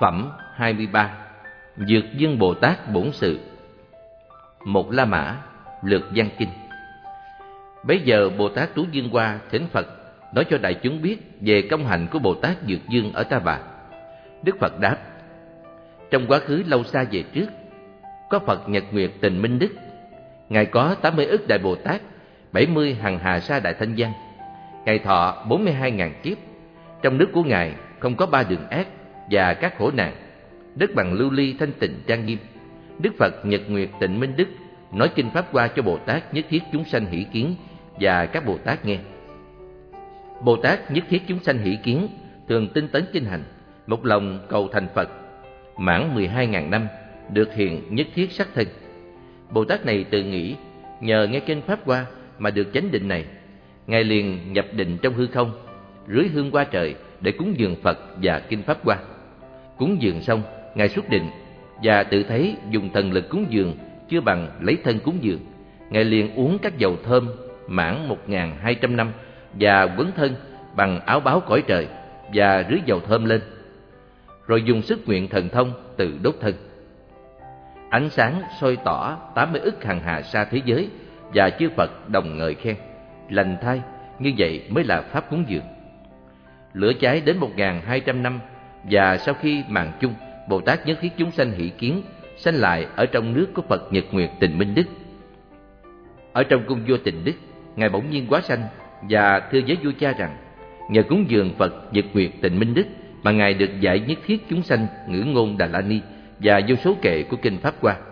Phẩm 23. Dược Dương Bồ Tát Bổn Sự. Một La Mã, Lược Văn Kinh. Bấy giờ Bồ Tát Tú Dương Hoa thỉnh Phật nói cho đại chúng biết về công hạnh của Bồ Tát Dược Dương ở Ta Bà. Đức Phật đáp: trong quá khứ lâu xa về trước, có Phật Nhật Nguyệt Tình Minh Đức. Ngài có 80 ức Đại Bồ Tát, 70 hằng hà sa Đại Thanh Văn. Ngài thọ 42.000 kiếp. Trong nước của Ngài không có 3 đường ác và các khổ nạn, đất bằng lưu ly thanh tịnh trang nghiêm. Đức Phật Nhật Nguyệt Tịnh Minh Đức nói kinh pháp hoa cho Bồ Tát Nhất Thiết Chúng Sanh Hỷ Kiến và các Bồ Tát nghe. Bồ Tát Nhất Thiết Chúng Sanh Hỷ Kiến thường tinh tấn kinh hành, một lòng cầu thành Phật, mãn 12.000 năm được hiện nhất thiết sắc thân. Bồ Tát này tự nghĩ nhờ nghe kinh pháp hoa mà được chánh định này. Ngài liền nhập định trong hư không, rưới hương hoa trời để cúng dường Phật và kinh pháp hoa. Cúng dường xong, Ngài xuất định và tự thấy dùng thần lực cúng dường chưa bằng lấy thân cúng dường. Ngài liền uống các dầu thơm mãn 1.200 năm và quấn thân bằng áo báo cõi trời và rưới dầu thơm lên, rồi dùng sức nguyện thần thông tự đốt thân. Ánh sáng soi tỏ 80 ức hằng hà sa thế giới và chư Phật đồng ngợi khen: lành thay, như vậy mới là pháp cúng dường. Lửa cháy đến 1.200 năm và sau khi màn chung, Bồ Tát Nhất Thiết Chúng Sanh Hỷ Kiến sanh lại ở trong nước của Phật Nhật Nguyệt Tịnh Minh Đức. Ở trong cung vua Tịnh Đức, Ngài bỗng nhiên hóa sanh và thưa với vua cha rằng nhờ cúng dường Phật Nhật Nguyệt Tịnh Minh Đức mà Ngài được dạy nhất thiết chúng sanh ngữ ngôn Đà La Ni và vô số kệ của kinh pháp hoa.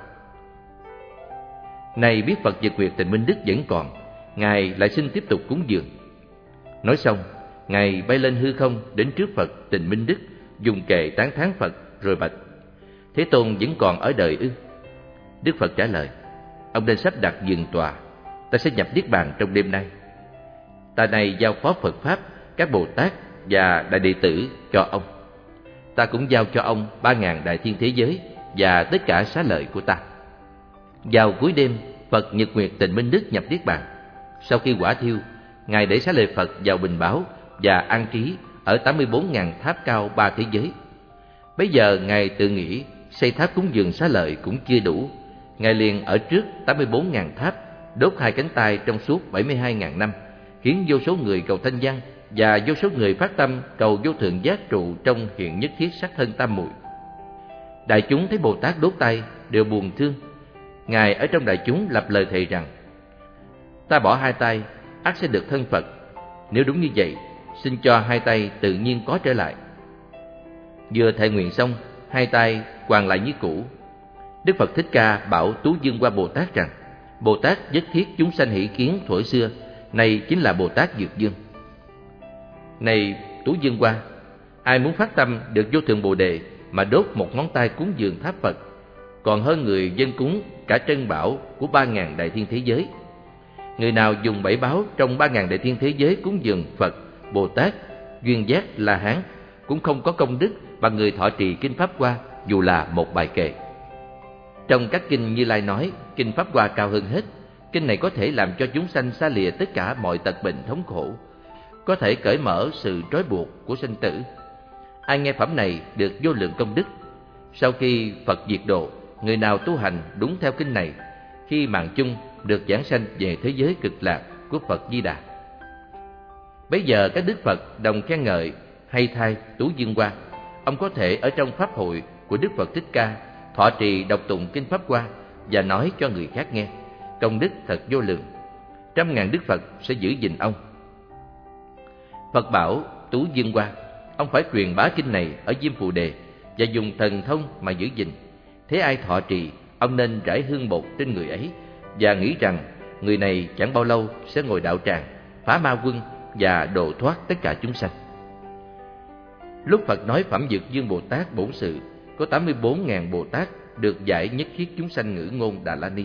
Này biết Phật Nhật Nguyệt Tịnh Minh Đức vẫn còn, Ngài lại xin tiếp tục cúng dường. Nói xong, Ngài bay lên hư không đến trước Phật Tịnh Minh Đức, dùng kệ tán thán Phật rồi bạch: Thế Tôn vẫn còn ở đời ư? Đức Phật trả lời: ông nên sắp đặt giường tòa, ta sẽ nhập niết bàn trong đêm nay. Ta này giao phó Phật pháp, các Bồ Tát và đại đệ tử cho ông. Ta cũng giao cho ông 3.000 đại thiên thế giới và tất cả xá lợi của ta. Vào cuối đêm, Phật Nhật Nguyệt Tịnh Minh Đức nhập niết bàn. Sau khi quả thiêu, Ngài để xá lợi Phật vào bình báu và an trí ở 84.000 tháp cao 3 thế giới. Bấy giờ Ngài tự nghĩ xây tháp cúng dường xá lợi cũng chưa đủ. Ngài liền ở trước 84.000 tháp, đốt 2 cánh tay trong suốt 72.000 năm, khiến vô số người cầu thanh văn và vô số người phát tâm cầu vô thượng giác trụ trong hiện nhất thiết sắc thân tam muội. Đại chúng thấy Bồ Tát đốt tay đều buồn thương. Ngài ở trong đại chúng lập lời thề rằng: ta bỏ 2 tay ắt sẽ được thân Phật. Nếu đúng như vậy, xin cho 2 tay tự nhiên có trở lại. Vừa thệ nguyện xong, 2 tay hoàn lại như cũ. Đức Phật Thích Ca bảo Tú Dương Hoa Bồ Tát rằng: Bồ Tát Nhất Thiết Chúng Sanh Hỷ Kiến thuở xưa, này chính là Bồ Tát Dược Dương. Này Tú Dương Hoa, ai muốn phát tâm được vô thượng Bồ Đề mà đốt một ngón tay cúng dường tháp Phật, còn hơn người dân cúng cả trân bảo của 3.000 đại thiên thế giới. Người nào dùng 7 báo trong 3.000 đại thiên thế giới cúng dường Phật, Bồ Tát, Duyên Giác, La Hán cũng không có công đức bằng người thọ trì kinh pháp hoa dù là một bài kệ. Trong các kinh Như Lai nói, kinh pháp hoa cao hơn hết. Kinh này có thể làm cho chúng sanh xa lìa tất cả mọi tật bệnh thống khổ, có thể cởi mở sự trói buộc của sinh tử. Ai nghe phẩm này được vô lượng công đức. Sau khi Phật diệt độ, người nào tu hành đúng theo kinh này, khi mạng chung được giảng sanh về thế giới cực lạc của Phật Di Đà. Bấy giờ các đức Phật đồng khen ngợi: hay thay Tú Dương Hoa, ông có thể ở trong pháp hội của Đức Phật Thích Ca thọ trì đọc tụng kinh pháp hoa và nói cho người khác nghe, công đức thật vô lượng. 100.000 đức Phật sẽ giữ gìn ông. Phật bảo Tú Dương Hoa, ông phải truyền bá kinh này ở Diêm Phù Đề và dùng thần thông mà giữ gìn. Thế ai thọ trì, ông nên rải hương bột trên người ấy và nghĩ rằng người này chẳng bao lâu sẽ ngồi đạo tràng, phá ma quân và độ thoát tất cả chúng sanh. Lúc Phật nói phẩm Dược Dương Bồ Tát Bổn Sự, có 84.000 Bồ Tát được giải nhất thiết chúng sanh ngữ ngôn Đà La Ni.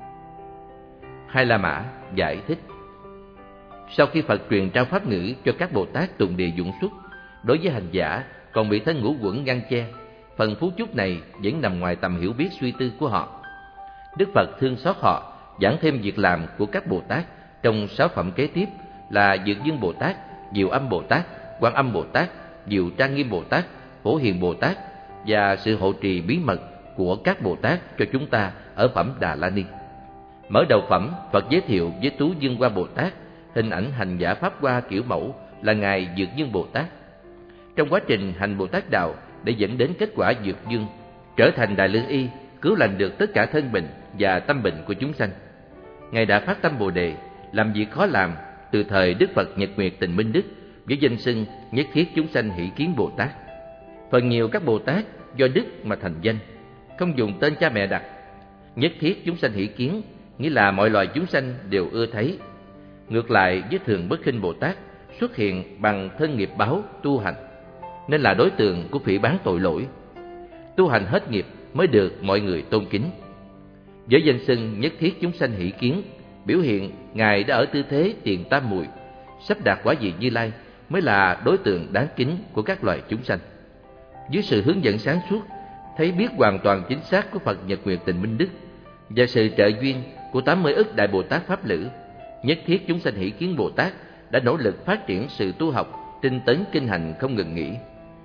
Hai La Mã giải thích: sau khi Phật truyền trao pháp ngữ cho các Bồ Tát tùng địa dụng xuất, đối với hành giả còn bị thân ngũ uẩn ngăn che, phần phú chúc này vẫn nằm ngoài tầm hiểu biết suy tư của họ. Đức Phật thương xót họ, giảng thêm việc làm của các Bồ Tát trong 6 phẩm kế tiếp là Dược Dương Bồ Tát, Diệu Âm Bồ Tát, Quan Âm Bồ Tát, Diệu Trang Nghiêm Bồ Tát, Phổ Hiền Bồ Tát, và sự hộ trì bí mật của các Bồ Tát cho chúng ta ở phẩm Đà La Ni. Mở đầu phẩm, Phật giới thiệu với Tú Dương Hoa Bồ Tát hình ảnh hành giả Pháp Hoa kiểu mẫu là Ngài Dược Dương Bồ Tát. Trong quá trình hành Bồ Tát Đạo để dẫn đến kết quả Dược Dương, trở thành Đại Lương Y, cứu lành được tất cả thân bệnh và tâm bệnh của chúng sanh. Ngài đã phát tâm Bồ Đề, làm việc khó làm từ thời Đức Phật Nhật Nguyệt Tịnh Minh Đức với danh xưng Nhất Thiết Chúng Sanh Hỷ Kiến Bồ Tát. Phần nhiều các Bồ Tát do đức mà thành danh, không dùng tên cha mẹ đặt. Nhất Thiết Chúng Sanh Hỷ Kiến nghĩa là mọi loài chúng sanh đều ưa thấy. Ngược lại với Thường Bất Khinh Bồ Tát xuất hiện bằng thân nghiệp báo tu hành, nên là đối tượng của phỉ báng tội lỗi. Tu hành hết nghiệp mới được mọi người tôn kính. Với danh xưng Nhất Thiết Chúng Sanh Hỷ Kiến, biểu hiện Ngài đã ở tư thế tiền tam muội, sắp đạt quả vị Như Lai, mới là đối tượng đáng kính của các loài chúng sanh. Dưới sự hướng dẫn sáng suốt, thấy biết hoàn toàn chính xác của Phật Nhật Nguyệt Tịnh Minh Đức và sự trợ duyên của 80 ức Đại Bồ Tát Pháp Lữ, Nhất Thiết Chúng Sanh Hỷ Kiến Bồ Tát đã nỗ lực phát triển sự tu học, tinh tấn kinh hành không ngừng nghỉ.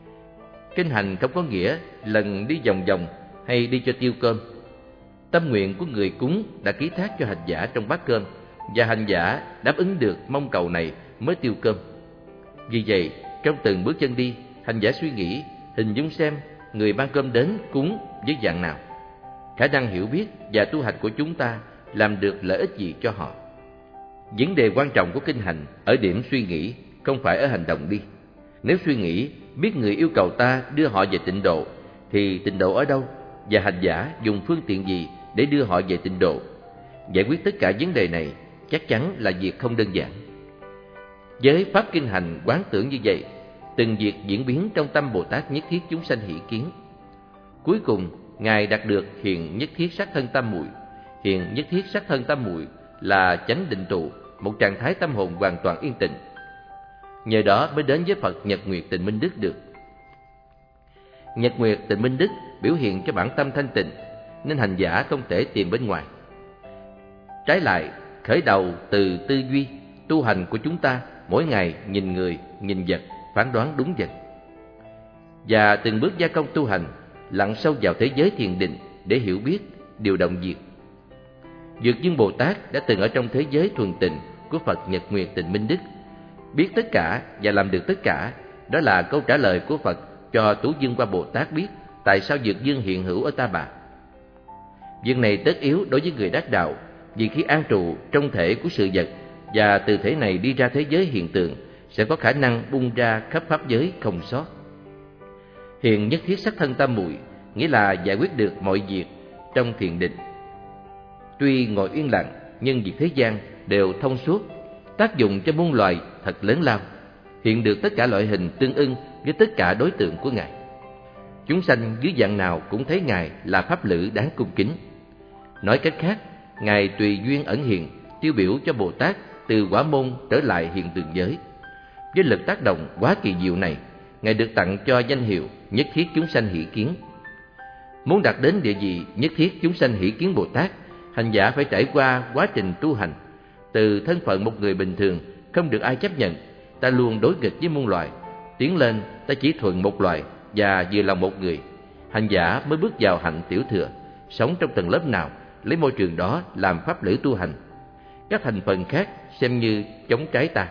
Kinh hành không có nghĩa lần đi vòng vòng hay đi cho tiêu cơm. Tâm nguyện của người cúng đã ký thác cho hành giả trong bát cơm, và hành giả đáp ứng được mong cầu này mới tiêu cơm. Vì vậy, trong từng bước chân đi, hành giả suy nghĩ, hình dung xem người mang cơm đến cúng với dạng nào, khả năng hiểu biết và tu hành của chúng ta làm được lợi ích gì cho họ. Vấn đề quan trọng của kinh hành ở điểm suy nghĩ, không phải ở hành động đi. Nếu suy nghĩ biết người yêu cầu ta đưa họ về tịnh độ, thì tịnh độ ở đâu, và hành giả dùng phương tiện gì để đưa họ về tịnh độ? Giải quyết tất cả vấn đề này chắc chắn là việc không đơn giản. Với pháp kinh hành quán tưởng như vậy, từng việc diễn biến trong tâm Bồ Tát Nhất Thiết Chúng Sanh Hỷ Kiến. Cuối cùng, Ngài đạt được hiện Nhất Thiết Sắc Thân Tam Muội. Hiện Nhất Thiết Sắc Thân Tam Muội là chánh định trụ, một trạng thái tâm hồn hoàn toàn yên tĩnh. Nhờ đó mới đến với Phật Nhật Nguyệt Tịnh Minh Đức được. Nhật Nguyệt Tịnh Minh Đức biểu hiện cho bản tâm thanh tịnh, nên hành giả không thể tìm bên ngoài. Trái lại, khởi đầu từ tư duy, tu hành của chúng ta mỗi ngày nhìn người, nhìn vật, phán đoán đúng vật. Và từng bước gia công tu hành, lặn sâu vào thế giới thiền định để hiểu biết, điều động việc. Dược Dương Bồ Tát đã từng ở trong thế giới thuần tịnh của Phật Nhật Nguyệt Tịnh Minh Đức, biết tất cả và làm được tất cả. Đó là câu trả lời của Phật cho Tú Dương Hoa Bồ Tát biết tại sao Dược Dương hiện hữu ở Ta Bà. Việc này tất yếu đối với người đắc đạo, vì khi an trụ trong thể của sự vật và từ thể này đi ra thế giới hiện tượng, sẽ có khả năng bung ra khắp pháp giới không sót. Hiện Nhất Thiết Sắc Thân Tam Muội nghĩa là giải quyết được mọi việc trong thiền định. Tuy ngồi yên lặng, nhưng việc thế gian đều thông suốt, tác dụng cho muôn loài thật lớn lao, hiện được tất cả loại hình tương ưng với tất cả đối tượng của Ngài. Chúng sanh dưới dạng nào cũng thấy Ngài là pháp lữ đáng cung kính. Nói cách khác, Ngài tùy duyên ẩn hiện, tiêu biểu cho Bồ Tát từ quả môn trở lại hiện tượng giới. Với lực tác động quá kỳ diệu này, Ngài được tặng cho danh hiệu Nhất Thiết Chúng Sanh Hỷ Kiến. Muốn đạt đến địa vị Nhất Thiết Chúng Sanh Hỷ Kiến Bồ Tát, hành giả phải trải qua quá trình tu hành. Từ thân phận một người bình thường không được ai chấp nhận, ta luôn đối nghịch với muôn loài, tiến lên ta chỉ thuận một loài và vừa lòng một người. Hành giả mới bước vào hạnh tiểu thừa, sống trong tầng lớp nào, lấy môi trường đó làm pháp lữ tu hành. Các thành phần khác xem như chống trái ta.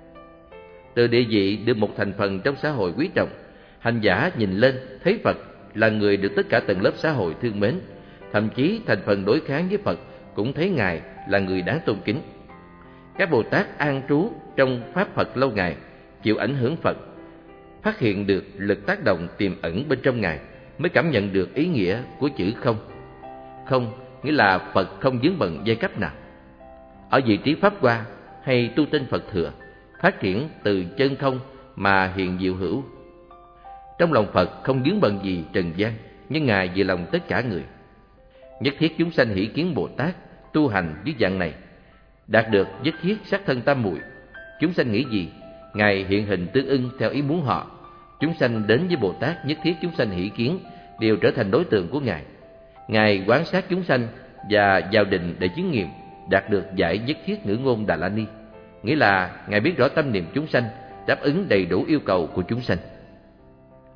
Từ địa vị được một thành phần trong xã hội quý trọng, hành giả nhìn lên thấy Phật là người được tất cả tầng lớp xã hội thương mến. Thậm chí thành phần đối kháng với Phật cũng thấy Ngài là người đáng tôn kính. Các Bồ Tát an trú trong Pháp Phật lâu ngày, chịu ảnh hưởng Phật, phát hiện được lực tác động tiềm ẩn bên trong Ngài, mới cảm nhận được ý nghĩa của chữ không. Không nghĩa là Phật không vướng bận giai cấp nào. Ở vị trí Pháp Hoa hay tu tinh Phật Thừa, phát triển từ chân không mà hiện diệu hữu. Trong lòng Phật không vướng bận gì trần gian, nhưng Ngài vì lòng tất cả người. Nhất Thiết Chúng Sanh Hỷ Kiến Bồ Tát tu hành dưới dạng này, đạt được Nhất Thiết Sắc Thân Tam Muội. Chúng sanh nghĩ gì, Ngài hiện hình tương ưng theo ý muốn họ. Chúng sanh đến với Bồ Tát Nhất Thiết Chúng Sanh Hỷ Kiến đều trở thành đối tượng của Ngài. Ngài quan sát chúng sanh và vào định để chứng nghiệm, đạt được giải Nhất Thiết Ngữ Ngôn Đà La Ni, nghĩa là Ngài biết rõ tâm niệm chúng sanh, đáp ứng đầy đủ yêu cầu của chúng sanh.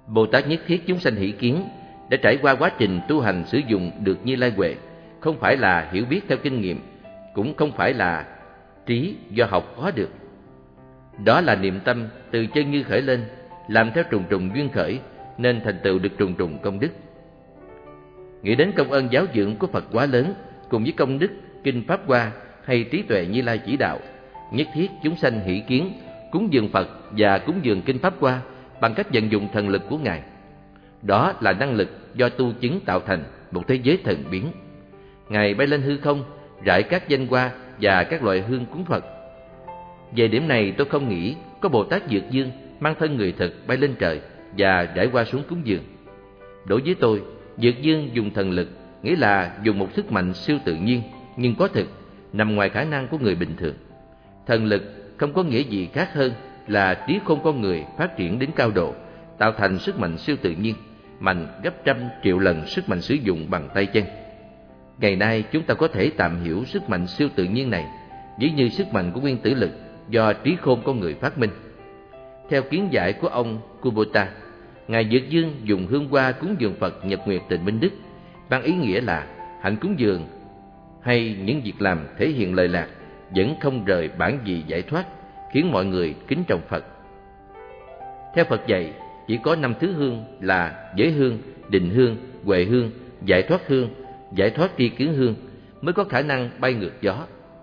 Bồ Tát nhất thiết chúng sanh hỷ kiến đã trải qua quá trình tu hành sử dụng được Như Lai Huệ, không phải là hiểu biết theo kinh nghiệm, cũng không phải là trí do học có được. Đó là niệm tâm từ chân như khởi lên, làm theo trùng trùng duyên khởi, nên thành tựu được trùng trùng công đức. Nghĩ đến công ơn giáo dưỡng của Phật quá lớn, cùng với công đức kinh Pháp Hoa hay trí tuệ Như Lai chỉ đạo, nhất thiết chúng sanh hỷ kiến cúng dường Phật và cúng dường kinh Pháp Hoa bằng cách vận dụng thần lực của Ngài. Đó là năng lực do tu chứng tạo thành một thế giới thần biến. Ngài bay lên hư không, rải các danh hoa và các loại hương cúng Phật. Về điểm này tôi không nghĩ có Bồ Tát Dược Dương mang thân người thực bay lên trời và rải hoa xuống cúng dường. Đối với tôi, Dược Dương dùng thần lực nghĩa là dùng một sức mạnh siêu tự nhiên nhưng có thực, nằm ngoài khả năng của người bình thường. Thần lực không có nghĩa gì khác hơn là trí khôn con người phát triển đến cao độ, tạo thành sức mạnh siêu tự nhiên, mạnh gấp trăm triệu lần sức mạnh sử dụng bằng tay chân. Ngày nay chúng ta có thể tạm hiểu sức mạnh siêu tự nhiên này ví như sức mạnh của nguyên tử lực do trí khôn con người phát minh. Theo kiến giải của ông Kubota, Ngài Dược Dương dùng hương hoa cúng dường Phật Nhật Nguyệt Tịnh Minh Đức, mang ý nghĩa là hạnh cúng dường hay những việc làm thể hiện lời lạc vẫn không rời bản vị giải thoát, khiến mọi người kính trọng Phật. Theo Phật dạy, chỉ có 5 thứ hương là giới hương, định hương, huệ hương, giải thoát tri kiến hương mới có khả năng bay ngược gió.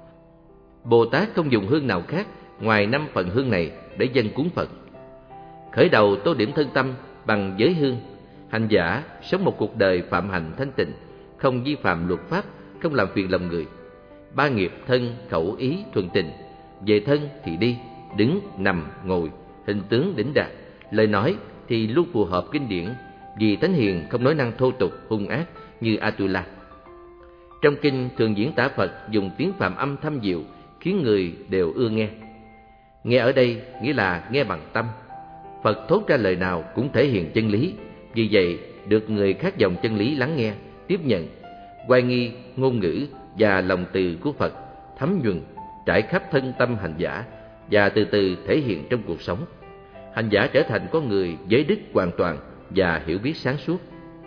Bồ Tát không dùng hương nào khác ngoài 5 phần hương này để dâng cúng Phật. Khởi đầu tô điểm thân tâm bằng giới hương. Hành giả sống một cuộc đời phạm hạnh thanh tịnh, không vi phạm luật pháp, không làm phiền lòng người. 3 nghiệp thân, khẩu, ý thuần tình. Về thân thì đi, đứng, nằm, ngồi, hình tướng đỉnh đạt. Lời nói thì luôn phù hợp kinh điển, vì thánh hiền không nói năng thô tục, hung ác như Atula. Trong kinh thường diễn tả Phật dùng tiếng Phạm âm thâm diệu, khiến người đều ưa nghe. Nghe ở đây nghĩa là nghe bằng tâm. Phật thốt ra lời nào cũng thể hiện chân lý, vì vậy được người khác dòng chân lý lắng nghe, tiếp nhận. Hoài nghi ngôn ngữ và lòng từ của Phật thấm nhuần trải khắp thân tâm hành giả và từ từ thể hiện trong cuộc sống. Hành giả trở thành con người giới đức hoàn toàn và hiểu biết sáng suốt.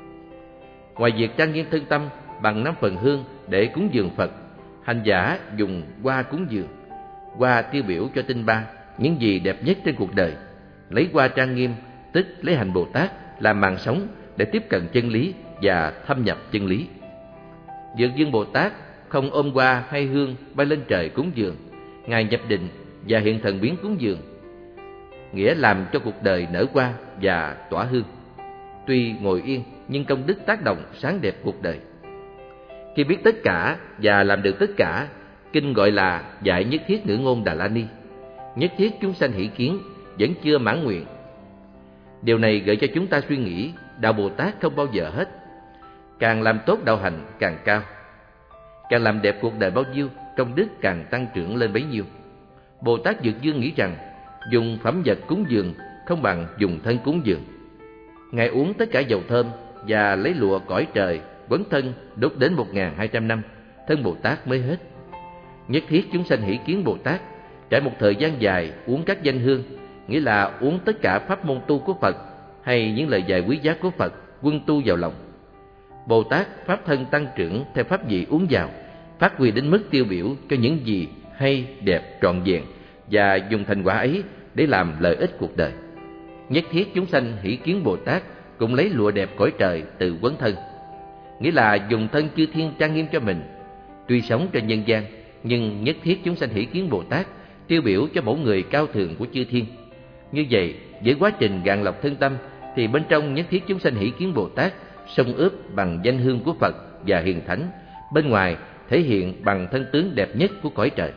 Ngoài việc trang nghiêm thân tâm bằng 5 phần hương để cúng dường Phật, hành giả dùng hoa cúng dường. Hoa tiêu biểu cho tinh ba, những gì đẹp nhất trên cuộc đời. Lấy hoa trang nghiêm, tức lấy hành Bồ Tát làm màn sống để tiếp cận chân lý và thâm nhập chân lý. Dược Dương Bồ Tát không ôm hoa hay hương bay lên trời cúng dường. Ngài nhập định và hiện thần biến cúng dường, nghĩa làm cho cuộc đời nở hoa và tỏa hương. Tuy ngồi yên nhưng công đức tác động sáng đẹp cuộc đời. Khi biết tất cả và làm được tất cả, kinh gọi là dạy nhất thiết ngữ ngôn Đà La Ni. Nhất thiết chúng sanh hỷ kiến vẫn chưa mãn nguyện. Điều này gợi cho chúng ta suy nghĩ đạo Bồ Tát không bao giờ hết. Càng làm tốt đạo hành càng cao, càng làm đẹp cuộc đời bao nhiêu, công đức càng tăng trưởng lên bấy nhiêu. Bồ Tát Dược Dương nghĩ rằng dùng phẩm vật cúng dường không bằng dùng thân cúng dường. Ngài uống tất cả dầu thơm và lấy lụa cõi trời quấn thân đốt đến 1200 năm, thân Bồ Tát mới hết. Nhất thiết chúng sanh hỷ kiến Bồ Tát trải một thời gian dài uống các danh hương, nghĩa là uống tất cả pháp môn tu của Phật hay những lời dạy quý giá của Phật quân tu vào lòng. Bồ Tát pháp thân tăng trưởng theo pháp vị uống vào, phát huy đến mức tiêu biểu cho những gì hay, đẹp, trọn vẹn và dùng thành quả ấy để làm lợi ích cuộc đời. Nhất thiết chúng sanh hỷ kiến Bồ Tát cũng lấy lụa đẹp cõi trời tự quấn thân, nghĩa là dùng thân chư thiên trang nghiêm cho mình. Tuy sống trên nhân gian, nhưng nhất thiết chúng sanh hỷ kiến Bồ Tát tiêu biểu cho mẫu người cao thượng của chư thiên. Như vậy, với quá trình gạn lọc thân tâm, thì bên trong nhất thiết chúng sanh hỷ kiến Bồ Tát xông ướp bằng danh hương của Phật và hiền thánh, bên ngoài thể hiện bằng thân tướng đẹp nhất của cõi trời.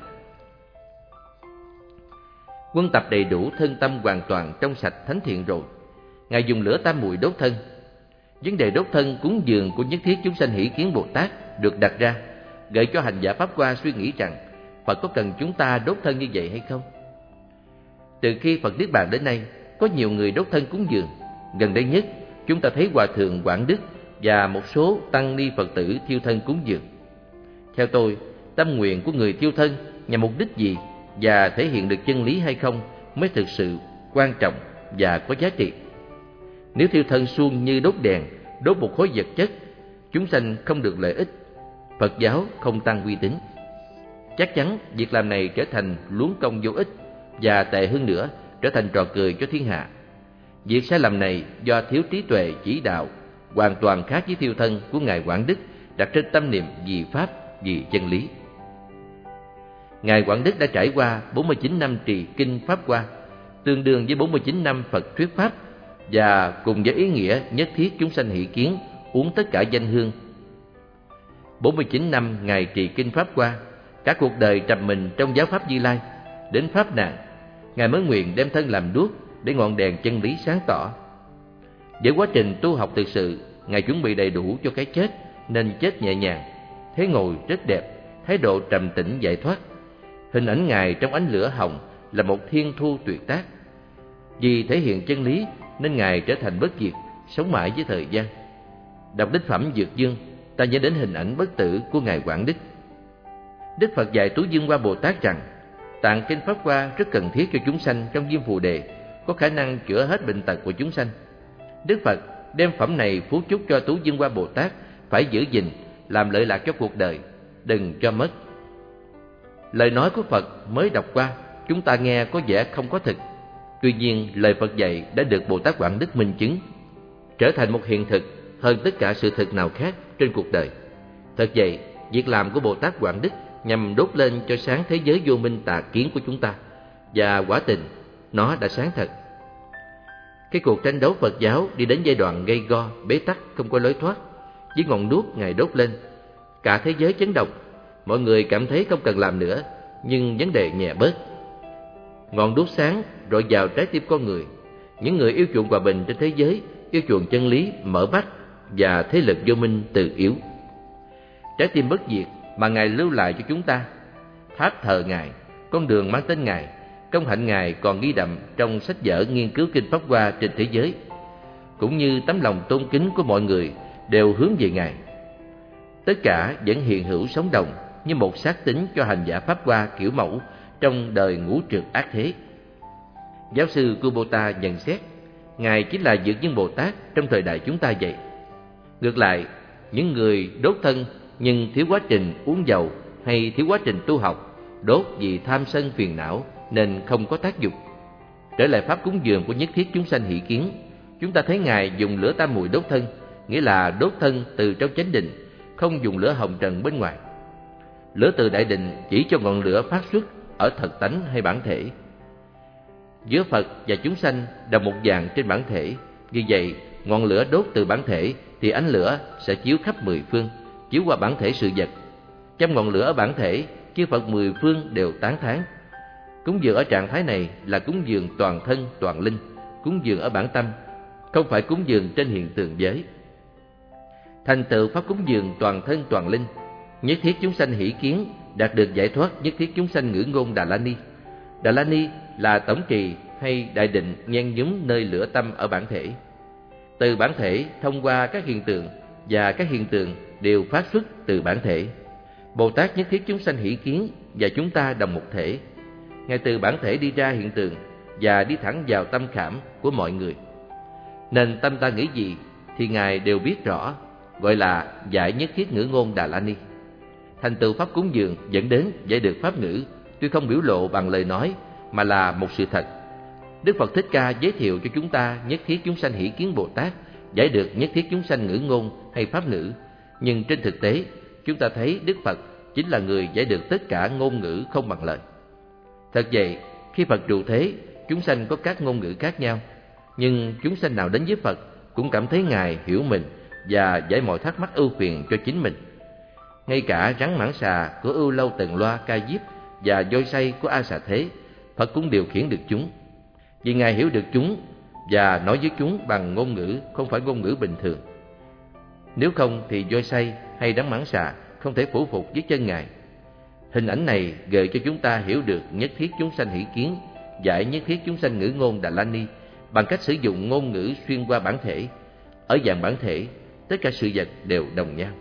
Quân tập đầy đủ thân tâm hoàn toàn trong sạch thánh thiện rồi, Ngài dùng lửa tam muội đốt thân. Vấn đề đốt thân cúng dường của nhất thiết chúng sanh hỷ kiến Bồ Tát được đặt ra, gợi cho hành giả Pháp Hoa suy nghĩ rằng Phật có cần chúng ta đốt thân như vậy hay không? Từ khi Phật Niết Bàn đến nay, có nhiều người đốt thân cúng dường. Gần đây nhất, chúng ta thấy Hòa Thượng Quảng Đức và một số tăng ni Phật tử thiêu thân cúng dường. Theo tôi, tâm nguyện của người thiêu thân nhằm mục đích gì và thể hiện được chân lý hay không mới thực sự quan trọng và có giá trị. Nếu thiêu thân suông như đốt đèn, đốt một khối vật chất, chúng sanh không được lợi ích, Phật giáo không tăng uy tín. Chắc chắn việc làm này trở thành luống công vô ích, và tệ hơn nữa, trở thành trò cười cho thiên hạ. Việc sai lầm này do thiếu trí tuệ chỉ đạo, hoàn toàn khác với thiêu thân của Ngài Quảng Đức đặt trên tâm niệm vì Pháp, vì chân lý. Ngài Quảng Đức đã trải qua 49 năm trì kinh Pháp Hoa, tương đương với 49 năm Phật thuyết Pháp, và cùng với ý nghĩa nhất thiết chúng sanh hỷ kiến, uống tất cả danh hương. 49 năm Ngài trì kinh Pháp Hoa, cả cuộc đời trầm mình trong giáo Pháp Như Lai, đến Pháp nạn, Ngài mới nguyện đem thân làm đuốc để ngọn đèn chân lý sáng tỏ. Với quá trình tu học thực sự, Ngài chuẩn bị đầy đủ cho cái chết, nên chết nhẹ nhàng, thế ngồi rất đẹp, thái độ trầm tĩnh giải thoát. Hình ảnh Ngài trong ánh lửa hồng là một thiên thu tuyệt tác. Vì thể hiện chân lý nên Ngài trở thành bất diệt, sống mãi với thời gian. Đọc Đích Phẩm Dược Dương, ta nhớ đến hình ảnh bất tử của Ngài Quảng Đức. Đức Phật dạy Tú Dương Hoa Bồ Tát rằng tạng kinh Pháp Hoa rất cần thiết cho chúng sanh trong Diêm Phù Đề, có khả năng chữa hết bệnh tật của chúng sanh. Đức Phật đem phẩm này phú chúc cho Tú Dương Hoa Bồ Tát phải giữ gìn, làm lợi lạc cho cuộc đời, đừng cho mất. Lời nói của Phật mới đọc qua, chúng ta nghe có vẻ không có thực. Tuy nhiên, lời Phật dạy đã được Bồ Tát Quảng Đức minh chứng, trở thành một hiện thực hơn tất cả sự thực nào khác trên cuộc đời. Thật vậy, việc làm của Bồ Tát Quảng Đức nhằm đốt lên cho sáng thế giới vô minh tà kiến của chúng ta, và quả tình, nó đã sáng thật. Cái cuộc tranh đấu Phật giáo đi đến giai đoạn gay go, bế tắc, không có lối thoát. Với ngọn đuốc Ngài đốt lên, cả thế giới chấn động. Mọi người cảm thấy không cần làm nữa, nhưng vấn đề nhẹ bớt. Ngọn đuốc sáng rọi vào trái tim con người. Những người yêu chuộng hòa bình trên thế giới, yêu chuộng chân lý mở mắt, và thế lực vô minh từ yếu. Trái tim bất diệt mà Ngài lưu lại cho chúng ta, tháp thờ Ngài, con đường mang tên Ngài, công hạnh Ngài còn ghi đậm trong sách vở nghiên cứu kinh Pháp Hoa trên thế giới, cũng như tấm lòng tôn kính của mọi người đều hướng về Ngài. Tất cả vẫn hiện hữu sống đồng như một xác tín cho hành giả Pháp Hoa kiểu mẫu trong đời ngũ trượt ác thế. Giáo sư Kubota nhận xét, Ngài chính là Dược Nhân Bồ Tát trong thời đại chúng ta vậy. Ngược lại, những người đốt thân nhưng thiếu quá trình uống dầu hay thiếu quá trình tu học, đốt vì tham sân phiền não nên không có tác dụng. Trở lại pháp cúng dường của nhất thiết chúng sanh hỷ kiến, chúng ta thấy Ngài dùng lửa tam muội đốt thân, nghĩa là đốt thân từ trong chánh định, không dùng lửa hồng trần bên ngoài. Lửa từ đại định chỉ cho ngọn lửa phát xuất ở thật tánh hay bản thể. Giữa Phật và chúng sanh đồng một dạng trên bản thể, vì vậy ngọn lửa đốt từ bản thể thì ánh lửa sẽ chiếu khắp mười phương, chiếu qua bản thể sự vật. Trong ngọn lửa ở bản thể, chư Phật mười phương đều tán thán. Cúng dường ở trạng thái này là cúng dường toàn thân toàn linh, cúng dường ở bản tâm, không phải cúng dường trên hiện tượng giới. Thành tựu pháp cúng dường toàn thân toàn linh, nhất thiết chúng sanh hỷ kiến, đạt được giải thoát nhất thiết chúng sanh ngữ ngôn Đà La Ni. Đà La Ni là tổng trì hay đại định nhen nhúm nơi lửa tâm ở bản thể. Từ bản thể thông qua các hiện tượng, và các hiện tượng đều phát xuất từ bản thể. Bồ Tát nhất thiết chúng sanh hỷ kiến và chúng ta đồng một thể. Ngài từ bản thể đi ra hiện tượng và đi thẳng vào tâm khảm của mọi người. Nên tâm ta nghĩ gì thì Ngài đều biết rõ, gọi là giải nhất thiết ngữ ngôn Đà La Ni. Thành tựu pháp cúng dường dẫn đến giải được pháp ngữ, tuy không biểu lộ bằng lời nói mà là một sự thật. Đức Phật Thích Ca giới thiệu cho chúng ta nhất thiết chúng sanh hỷ kiến Bồ Tát giải được nhất thiết chúng sanh ngữ ngôn hay pháp ngữ, nhưng trên thực tế chúng ta thấy Đức Phật chính là người giải được tất cả ngôn ngữ không bằng lời. Thật vậy, khi Phật trụ thế, chúng sanh có các ngôn ngữ khác nhau, nhưng chúng sanh nào đến với Phật cũng cảm thấy Ngài hiểu mình và giải mọi thắc mắc ưu phiền cho chính mình. Ngay cả rắn mãng xà của Ưu Lâu Tần Loa Ca Diếp và voi say của A Xà Thế, Phật cũng điều khiển được chúng. Vì Ngài hiểu được chúng và nói với chúng bằng ngôn ngữ không phải ngôn ngữ bình thường. Nếu không thì voi say hay rắn mãng xà không thể phủ phục với chân Ngài. Hình ảnh này gợi cho chúng ta hiểu được nhất thiết chúng sanh hỷ kiến, giải nhất thiết chúng sanh ngữ ngôn Đà La Ni bằng cách sử dụng ngôn ngữ xuyên qua bản thể. Ở dạng bản thể, tất cả sự vật đều đồng nhau.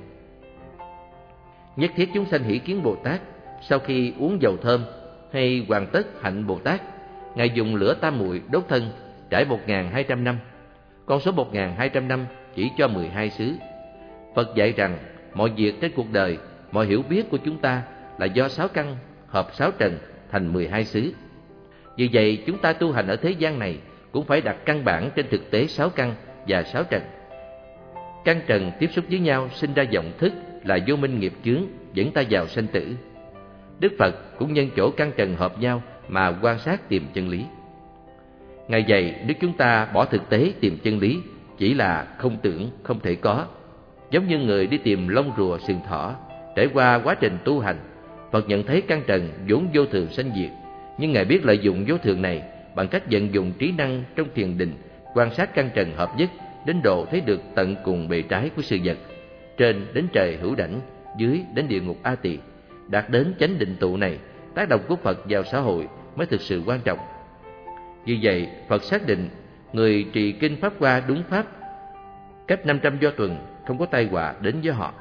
Nhất thiết chúng sanh hỷ kiến Bồ Tát sau khi uống dầu thơm hay hoàn tất hạnh Bồ Tát, Ngài dùng lửa tam muội đốt thân trải 1200 năm. Con số 1.200 năm chỉ cho 12 xứ. Phật dạy rằng mọi việc trên cuộc đời, mọi hiểu biết của chúng ta là do 6 căn hợp 6 trần thành 12 xứ. Vì vậy chúng ta tu hành ở thế gian này cũng phải đặt căn bản trên thực tế 6 căn và 6 trần. Căn trần tiếp xúc với nhau sinh ra vọng thức là vô minh nghiệp chướng dẫn ta vào sanh tử. Đức Phật cũng nhân chỗ căn trần hợp nhau mà quan sát tìm chân lý. Ngài dạy nếu chúng ta bỏ thực tế tìm chân lý chỉ là không tưởng, không thể có. Giống như người đi tìm lông rùa sừng thỏ, trải qua quá trình tu hành, Phật nhận thấy căn trần vốn vô thường sanh diệt, nhưng Ngài biết lợi dụng vô thường này bằng cách vận dụng trí năng trong thiền định, quan sát căn trần hợp nhất, đến độ thấy được tận cùng bề trái của sự vật. Trên đến trời hữu đảnh, dưới đến địa ngục A Tỳ. Đạt đến chánh định tụ này, tác động của Phật vào xã hội mới thực sự quan trọng. Vì vậy, Phật xác định người trì kinh Pháp Hoa đúng pháp, cách 500 do tuần, không có tai họa đến với họ.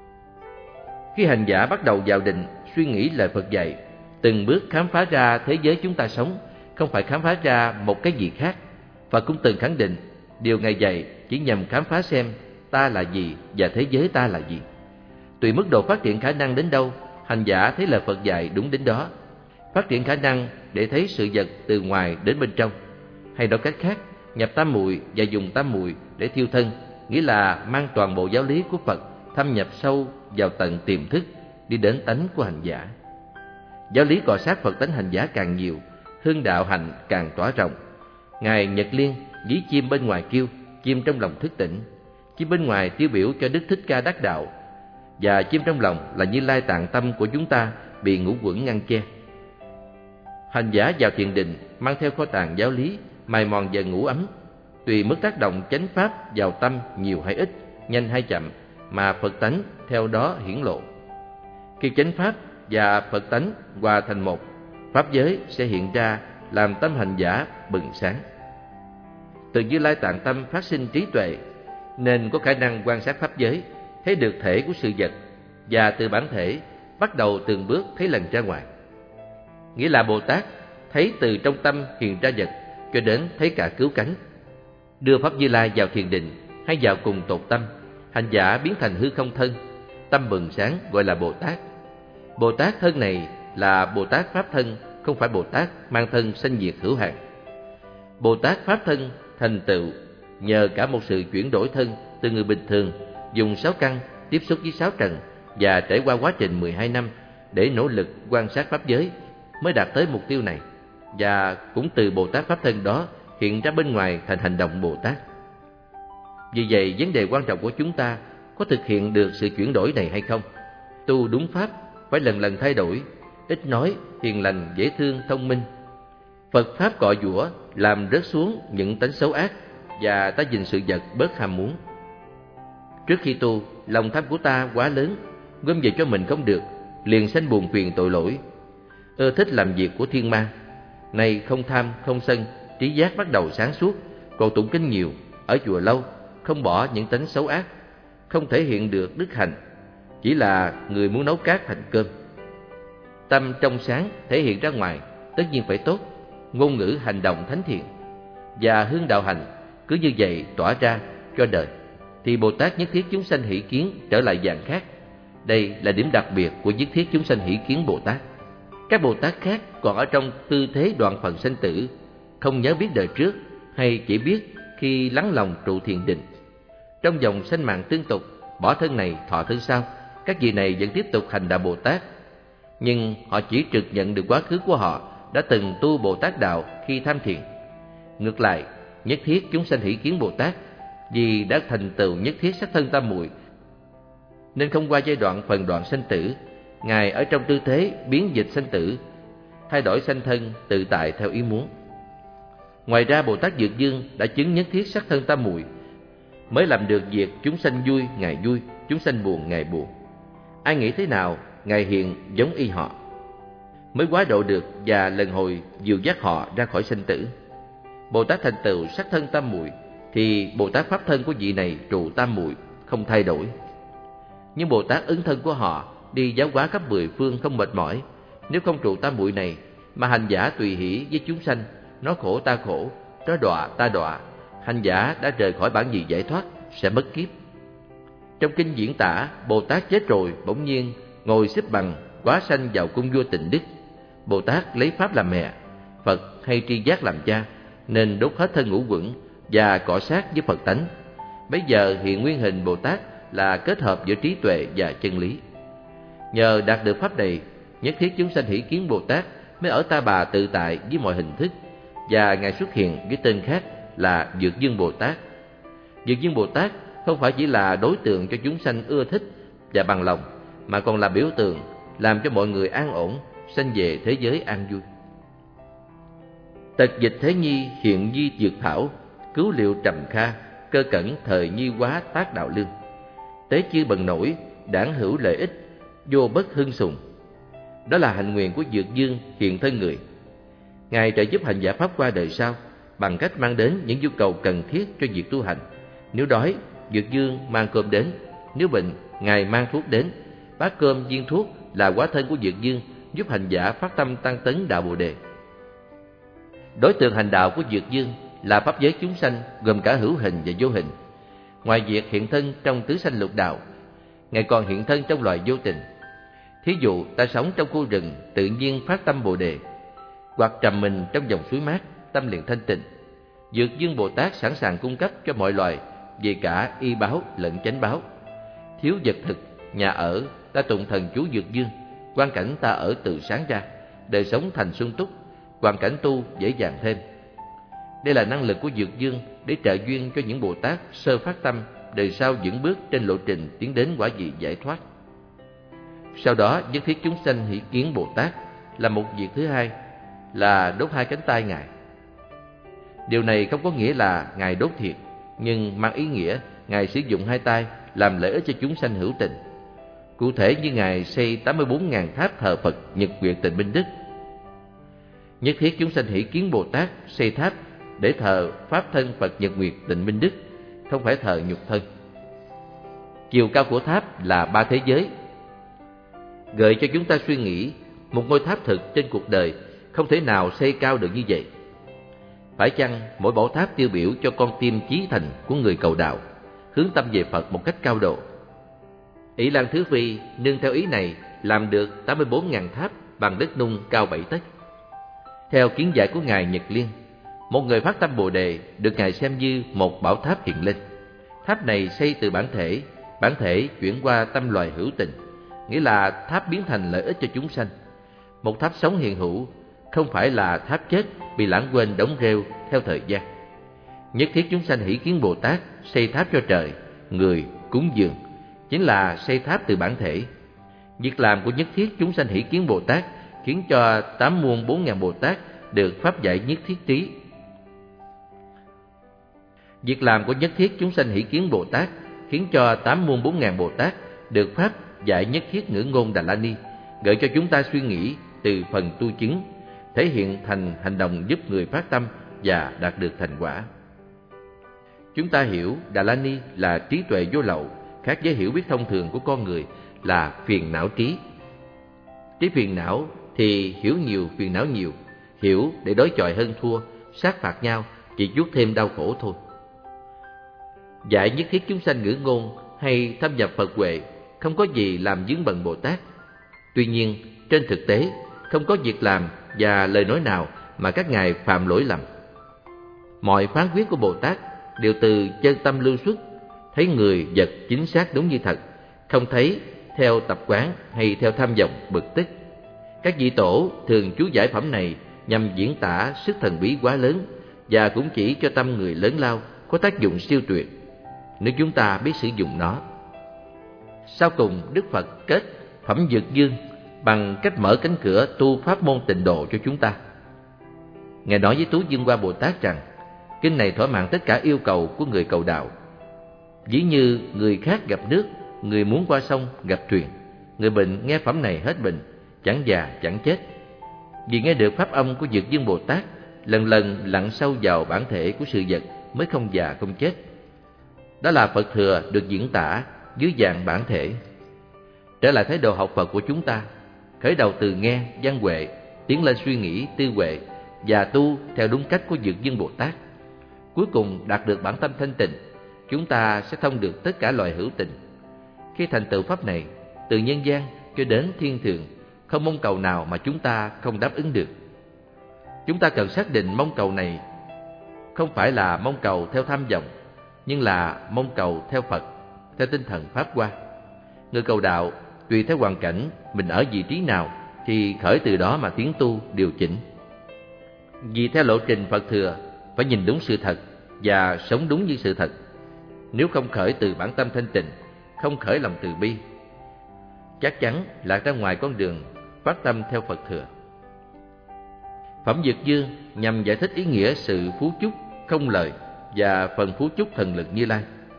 Khi hành giả bắt đầu vào định, suy nghĩ lời Phật dạy, từng bước khám phá ra thế giới chúng ta sống, không phải khám phá ra một cái gì khác. Phật cũng từng khẳng định, điều Ngài dạy chỉ nhằm khám phá xem ta là gì và thế giới ta là gì. Tùy mức độ phát triển khả năng đến đâu, hành giả thấy lời Phật dạy đúng đến đó. Phát triển khả năng để thấy sự vật từ ngoài đến bên trong, hay nói cách khác, nhập tam muội và dùng tam muội để thiêu thân, nghĩa là mang toàn bộ giáo lý của Phật thâm nhập sâu vào tận tiềm thức, đi đến tánh của hành giả. Giáo lý cọ sát Phật tánh hành giả càng nhiều, hương đạo hành càng tỏa rộng. Ngài Nhật Liên ví chim bên ngoài kêu, chim trong lòng thức tỉnh. Chim bên ngoài tiêu biểu cho Đức Thích Ca đắc đạo, và chim trong lòng là Như Lai tạng tâm của chúng ta bị ngũ uẩn ngăn che. Hành giả vào thiền định mang theo kho tàng giáo lý, mài mòn dần ngũ ấm, tùy mức tác động chánh pháp vào tâm nhiều hay ít, nhanh hay chậm, mà Phật tánh theo đó hiển lộ. Khi chánh pháp và Phật tánh hòa thành một, pháp giới sẽ hiện ra làm tâm hành giả bừng sáng. Từ Như Lai tạng tâm phát sinh trí tuệ, nên có khả năng quan sát pháp giới, thấy được thể của sự vật, và từ bản thể bắt đầu từng bước thấy lần ra ngoài. Nghĩa là Bồ Tát thấy từ trong tâm hiện ra vật, cho đến thấy cả cứu cánh. Đưa pháp Như Lai vào thiền định hay vào cùng tột tâm, hành giả biến thành hư không thân, tâm bừng sáng gọi là Bồ Tát. Bồ Tát thân này là Bồ Tát pháp thân, không phải Bồ Tát mang thân sanh diệt hữu hạn. Bồ Tát pháp thân thành tựu nhờ cả một sự chuyển đổi thân từ người bình thường dùng 6 căn tiếp xúc với 6 trần và trải qua quá trình 12 năm để nỗ lực quan sát pháp giới mới đạt tới mục tiêu này, và cũng từ Bồ Tát pháp thân đó hiện ra bên ngoài thành hành động Bồ Tát. Vì vậy, vấn đề quan trọng của chúng ta có thực hiện được sự chuyển đổi này hay không? Tu đúng pháp phải lần lần thay đổi, ít nói, hiền lành, dễ thương, thông minh. Phật pháp cọ giũa làm rớt xuống những tánh xấu ác, và ta nhìn sự vật bớt ham muốn. Trước khi tu, lòng tham của ta quá lớn, gom về cho mình không được, liền sanh buồn phiền tội lỗi, ưa thích làm việc của thiên ma. Nay không tham, không sân, trí giác bắt đầu sáng suốt, còn tụng kinh nhiều, ở chùa lâu, không bỏ những tánh xấu ác, không thể hiện được đức hạnh, chỉ là người muốn nấu cát thành cơm. Tâm trong sáng thể hiện ra ngoài, tất nhiên phải tốt, ngôn ngữ hành động thánh thiện, và hương đạo hành cứ như vậy tỏa ra cho đời, thì Bồ Tát nhất thiết chúng sanh hỷ kiến trở lại dạng khác. Đây là điểm đặc biệt của nhất thiết chúng sanh hỷ kiến Bồ Tát. Các Bồ Tát khác còn ở trong tư thế đoạn phần sanh tử, không nhớ biết đời trước, hay chỉ biết khi lắng lòng trụ thiền định. Trong dòng sanh mạng tương tục, bỏ thân này thọ thân sau, các vị này vẫn tiếp tục hành đạo Bồ Tát, nhưng họ chỉ trực nhận được quá khứ của họ đã từng tu Bồ Tát đạo khi tham thiền. Ngược lại, nhất thiết chúng sanh hỷ kiến Bồ Tát vì đã thành tựu nhất thiết sắc thân tam muội, nên không qua giai đoạn phần đoạn sanh tử, Ngài ở trong tư thế biến dịch sanh tử, thay đổi sanh thân tự tại theo ý muốn. Ngoài ra, Bồ Tát Dược Dương đã chứng nhất thiết sắc thân tam muội, mới làm được việc chúng sanh vui Ngài vui, chúng sanh buồn Ngài buồn. Ai nghĩ thế nào, Ngài hiện giống y họ, mới quá độ được và lần hồi dìu dắt họ ra khỏi sanh tử. Bồ Tát thành tựu sắc thân tam muội, thì Bồ Tát pháp thân của vị này trụ tam muội không thay đổi. Nhưng Bồ Tát ứng thân của họ đi giáo hóa khắp 10 phương không mệt mỏi. Nếu không trụ tam muội này mà hành giả tùy hỷ với chúng sanh, nó khổ ta khổ, nó đọa ta đọa, hành giả đã rời khỏi bản vị giải thoát sẽ mất kiếp. Trong kinh diễn tả, Bồ Tát chết rồi bỗng nhiên ngồi xếp bằng hóa sanh vào cung vua Tịnh Đức. Bồ Tát lấy pháp làm mẹ, Phật hay tri giác làm cha, nên đốt hết thân ngũ quẩn và cọ sát với Phật tánh. Bấy giờ hiện nguyên hình Bồ Tát là kết hợp giữa trí tuệ và chân lý. Nhờ đạt được pháp này, nhất thiết chúng sanh hỷ kiến Bồ Tát mới ở Ta Bà tự tại với mọi hình thức, và Ngài xuất hiện với tên khác là Dược Dương Bồ Tát. Dược Dương Bồ Tát không phải chỉ là đối tượng cho chúng sanh ưa thích và bằng lòng, mà còn là biểu tượng làm cho mọi người an ổn, sanh về thế giới an vui. Tật dịch thế nhi hiện di dược thảo, cứu liệu trầm kha, cơ cẩn thời nhi quá tác đạo lương. Tế chư bần nổi, đảng hữu lợi ích, vô bất hưng sùng. Đó là hạnh nguyện của Dược Dương hiện thân người. Ngài trợ giúp hành giả pháp qua đời sau bằng cách mang đến những nhu cầu cần thiết cho việc tu hành. Nếu đói, Dược Dương mang cơm đến; nếu bệnh, Ngài mang thuốc đến. Bát cơm viên thuốc là hóa thân của Dược Dương, giúp hành giả phát tâm tăng tấn đạo Bồ Đề. Đối tượng hành đạo của Dược Dương là pháp giới chúng sanh, gồm cả hữu hình và vô hình. Ngoài việc hiện thân trong tứ sanh lục đạo, Ngài còn hiện thân trong loài vô tình. Thí dụ ta sống trong khu rừng, tự nhiên phát tâm Bồ Đề, hoặc trầm mình trong dòng suối mát, tâm liền thanh tịnh. Dược Dương Bồ Tát sẵn sàng cung cấp cho mọi loài về cả y báo lẫn chánh báo. Thiếu vật thực, nhà ở, ta tụng thần chú Dược Dương, quang cảnh ta ở từ sáng ra, đời sống thành sung túc, hoàn cảnh tu dễ dàng thêm. Đây là năng lực của Dược Dương để trợ duyên cho những Bồ Tát sơ phát tâm đời sau vững bước trên lộ trình tiến đến quả vị giải thoát. Sau đó nhất thiết chúng sanh hỷ kiến Bồ Tát làm một việc thứ hai là đốt hai cánh tay Ngài. Điều này không có nghĩa là Ngài đốt thiệt, nhưng mang ý nghĩa Ngài sử dụng hai tay làm lợi ích cho chúng sanh hữu tình. Cụ thể như Ngài xây 84.000 tháp thờ Phật Nhật Nguyệt Tịnh Minh Đức. Nhất thiết chúng sanh hỷ kiến Bồ Tát xây tháp để thờ pháp thân Phật Nhật Nguyệt Tịnh Minh Đức, không phải thờ nhục thân. Chiều cao của tháp là 3 thế giới, gợi cho chúng ta suy nghĩ một ngôi tháp thực trên cuộc đời không thể nào xây cao được như vậy. Phải chăng mỗi bảo tháp tiêu biểu cho con tim chí thành của người cầu đạo, hướng tâm về Phật một cách cao độ? Ỷ Lan Thứ Phi nương theo ý này làm được 84.000 tháp bằng đất nung cao 7 tấc. Theo kiến giải của Ngài Nhật Liên, một người phát tâm Bồ Đề được Ngài xem như một bảo tháp hiện lên. Tháp này xây từ bản thể chuyển qua tâm loài hữu tình, nghĩa là tháp biến thành lợi ích cho chúng sanh. Một tháp sống hiện hữu, không phải là tháp chết bị lãng quên đóng rêu theo thời gian. Nhất thiết chúng sanh hỷ kiến Bồ Tát xây tháp cho trời, người, cúng dường, chính là xây tháp từ bản thể. Việc làm của nhất thiết chúng sanh hỷ kiến Bồ Tát khiến cho 8 muôn 4.000 Bồ Tát được pháp giải nhất thiết trí. Việc làm của nhất thiết chúng sanh hỷ kiến Bồ Tát khiến cho 8 muôn 4.000 Bồ Tát được pháp giải nhất thiết ngữ ngôn Đà La Ni, gợi cho chúng ta suy nghĩ từ phần tu chứng, thể hiện thành hành động giúp người phát tâm và đạt được thành quả. Chúng ta hiểu Đà La Ni là trí tuệ vô lậu, khác với hiểu biết thông thường của con người là phiền não trí. Trí phiền não thì hiểu nhiều phiền não nhiều, hiểu để đối chọi hơn thua, sát phạt nhau, chỉ chuốc thêm đau khổ thôi. Giải nhất thiết chúng sanh ngữ ngôn hay thâm nhập Phật huệ không có gì làm vướng bận Bồ Tát. Tuy nhiên, trên thực tế, không có việc làm và lời nói nào mà các ngài phạm lỗi lầm. Mọi phán quyết của Bồ Tát đều từ chân tâm lưu xuất, thấy người vật chính xác đúng như thật, không thấy theo tập quán hay theo tham vọng bực tức. Các vị tổ thường chú giải phẩm này nhằm diễn tả sức thần bí quá lớn và cũng chỉ cho tâm người lớn lao có tác dụng siêu tuyệt nếu chúng ta biết sử dụng nó. Sau cùng, Đức Phật kết phẩm Dược Dương bằng cách mở cánh cửa tu pháp môn tịnh độ cho chúng ta. Ngài nói với Tú Dương Hoa Bồ Tát rằng, kinh này thỏa mãn tất cả yêu cầu của người cầu đạo. Ví như người khác gặp nước, người muốn qua sông gặp thuyền, người bệnh nghe phẩm này hết bệnh, chẳng già chẳng chết. Vì nghe được pháp âm của Dược Dương Bồ Tát, lần lần lặn sâu vào bản thể của sự vật mới không già không chết. Đó là Phật thừa được diễn tả dưới dạng bản thể. Trở lại thái độ học Phật của chúng ta, khởi đầu từ nghe, văn huệ, tiến lên suy nghĩ, tư huệ và tu theo đúng cách của Dược Dương Bồ Tát. Cuối cùng đạt được bản tâm thanh tịnh, chúng ta sẽ thông được tất cả loài hữu tình. Khi thành tựu pháp này, từ nhân gian cho đến thiên thượng, không mong cầu nào mà chúng ta không đáp ứng được. Chúng ta cần xác định mong cầu này không phải là mong cầu theo tham vọng, nhưng là mong cầu theo Phật, theo tinh thần Pháp Hoa. Người cầu đạo tùy theo hoàn cảnh mình ở vị trí nào thì khởi từ đó mà tiến tu điều chỉnh. Vì theo lộ trình Phật thừa phải nhìn đúng sự thật và sống đúng như sự thật. Nếu không khởi từ bản tâm thanh tịnh, không khởi lòng từ bi, chắc chắn lạc ra ngoài con đường phát tâm theo Phật thừa. Phẩm Dược Dương nhằm giải thích ý nghĩa sự phú chúc không lời và phần phú chúc thần lực Như Lai.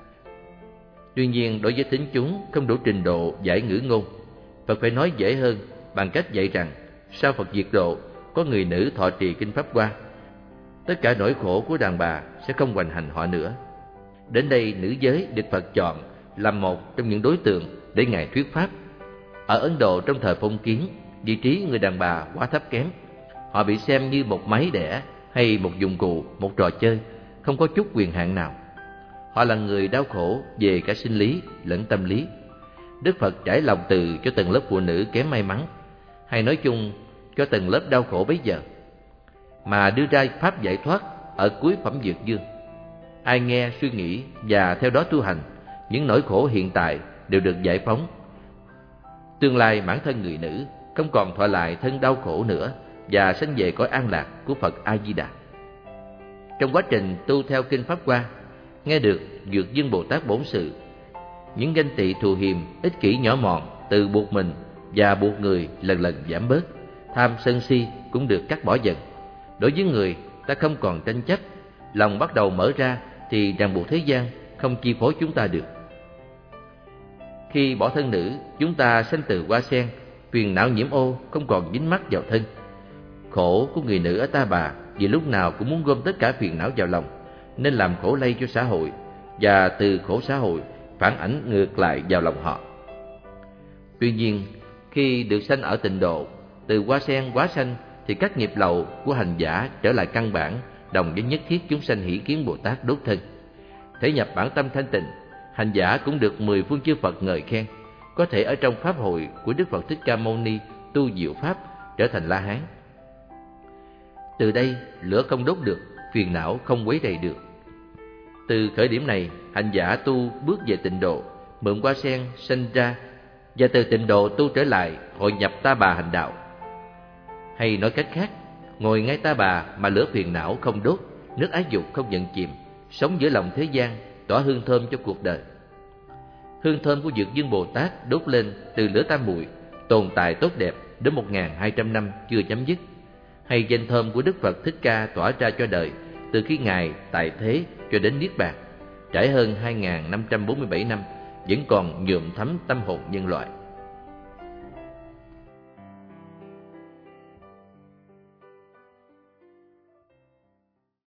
Tuy nhiên, đối với thính chúng không đủ trình độ giải ngữ ngôn, Phật phải nói dễ hơn bằng cách dạy rằng sau Phật diệt độ, có người nữ thọ trì kinh Pháp Hoa, tất cả nỗi khổ của đàn bà sẽ không hoành hành họ nữa. Đến đây, nữ giới được Phật chọn làm một trong những đối tượng để Ngài thuyết pháp. Ở Ấn Độ trong thời phong kiến, vị trí người đàn bà quá thấp kém. Họ bị xem như một máy đẻ hay một dụng cụ, một trò chơi, không có chút quyền hạn nào. Họ là người đau khổ về cả sinh lý lẫn tâm lý. Đức Phật trải lòng từ cho tầng lớp phụ nữ kém may mắn, hay nói chung cho tầng lớp đau khổ bấy giờ, mà đưa ra pháp giải thoát ở cuối Phẩm Dược Dương. Ai nghe, suy nghĩ và theo đó tu hành, những nỗi khổ hiện tại đều được giải phóng. Tương lai bản thân người nữ không còn thọ lại thân đau khổ nữa và sanh về cõi an lạc của Phật A Di Đà. Trong quá trình tu theo kinh Pháp Hoa, nghe được Dược Dương Bồ Tát bổn sự, những ganh tị thù hiềm, ích kỷ nhỏ mọn từ buộc mình và buộc người lần lần giảm bớt, tham sân si cũng được cắt bỏ dần. Đối với người, ta không còn tranh chấp, lòng bắt đầu mở ra thì ràng buộc thế gian không chi phối chúng ta được. Khi bỏ thân nữ, chúng ta sanh từ hoa sen, phiền não nhiễm ô không còn dính mắc vào thân. Khổ của người nữ ở Ta Bà vì lúc nào cũng muốn gom tất cả phiền não vào lòng, nên làm khổ lây cho xã hội, và từ khổ xã hội phản ảnh ngược lại vào lòng họ. Tuy nhiên, khi được sanh ở tịnh độ, từ hoa sen hóa sanh, thì các nghiệp lậu của hành giả trở lại căn bản, đồng với nhất thiết chúng sanh hỷ kiến Bồ Tát đốt thân. Thể nhập bản tâm thanh tịnh, hành giả cũng được 10 phương chư Phật ngợi khen, có thể ở trong pháp hội của Đức Phật Thích Ca Mâu Ni tu diệu pháp, trở thành La Hán. Từ đây, lửa không đốt được, phiền não không quấy rầy được. Từ khởi điểm này, hành giả tu bước về tịnh độ, mượn hoa sen sanh ra, và từ tịnh độ tu trở lại hội nhập Ta Bà hành đạo. Hay nói cách khác, ngồi ngay Ta Bà mà lửa phiền não không đốt, nước ái dục không nhận chìm, sống giữa lòng thế gian, tỏa hương thơm cho cuộc đời. Hương thơm của Dược Dương Bồ Tát đốt lên từ lửa tam muội, tồn tại tốt đẹp đến 1200 năm chưa chấm dứt. Hay danh thơm của Đức Phật Thích Ca tỏa ra cho đời từ khi Ngài tại thế cho đến Niết Bàn, trải hơn 2547 năm, vẫn còn nhuộm thấm tâm hồn nhân loại.